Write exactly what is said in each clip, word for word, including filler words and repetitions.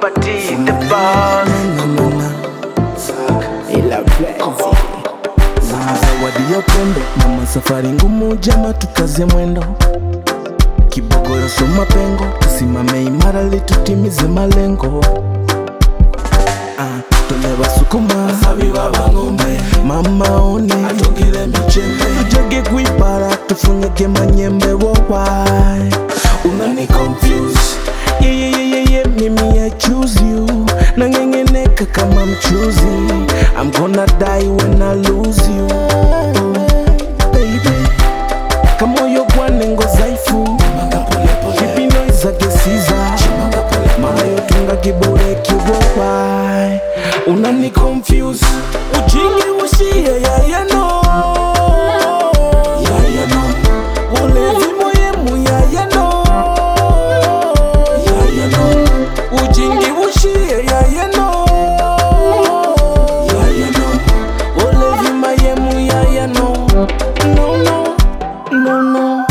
Body, the boss. Ila Frenzy mama zawadi ya upendo, mama safari ngumu jama tukaze mwendo, kibogoro soma pengo, tusimame imara li tutimize malengo. Ah, toleba sukuma asabi baba ngombe, mama one atongile michembe, tujege kuipara tufunyege manyembe wowai. Unani confuse yeah yeah yeah yeah yeah, mimi I choose you, nangengeneka kama mchuzi. I'm gonna die when I lose you, oh, baby. Kamoyo gwane ngo zaifu, kipino izake siza, mayo tunga kibore kiwowai. Unani confuse ujingi ushie ya ya no, ya ya no, ulevi moyemu ya ya no, ya ya no, ujingi ushie ya ya no, ya ya no, ulevi mayemu ya ya no, no no, no no.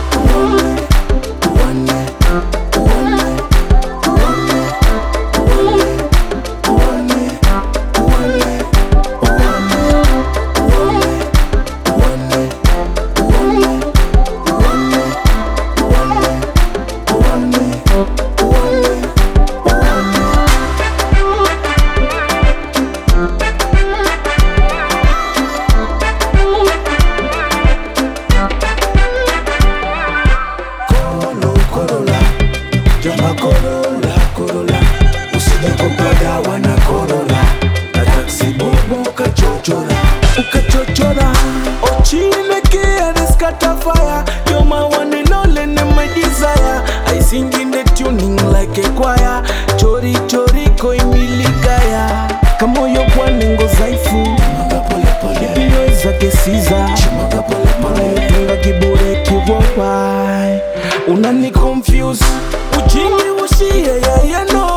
Jama Corolla, Corolla, usije kupada wana Corolla, na taxi bobo ukachochora, ukachochora. Ochine kia descata fire, you're my one and only and my desire. I sing in the tuning like a choir, chori chori koi miligaya. Kamoyo gwane ngo zaifu, kipino izake siza, mayo tunga kibure kiwowai. Unani confuse ujingi ushie ya ya no,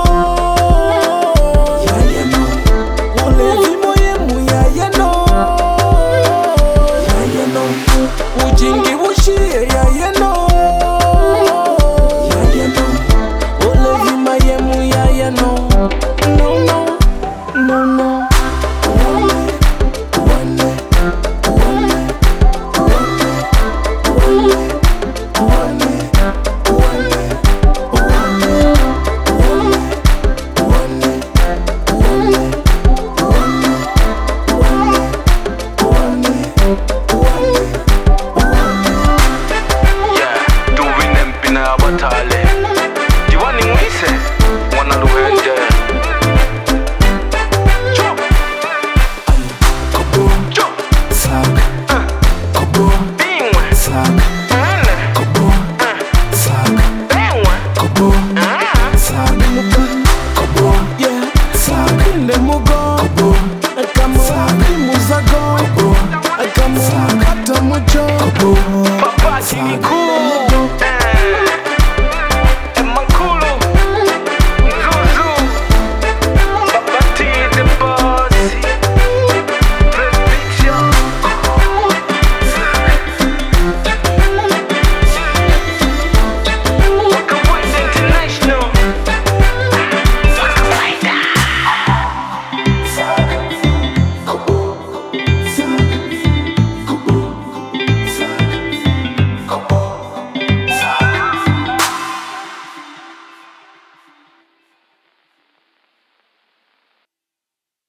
ya ya no, ulevi moyemu ya ya no, ya ya no, ujingi ushie ya ya no, ya ya no, ulevi mayemu ya ya no, no no, no no. Yeah, doing them pina batale.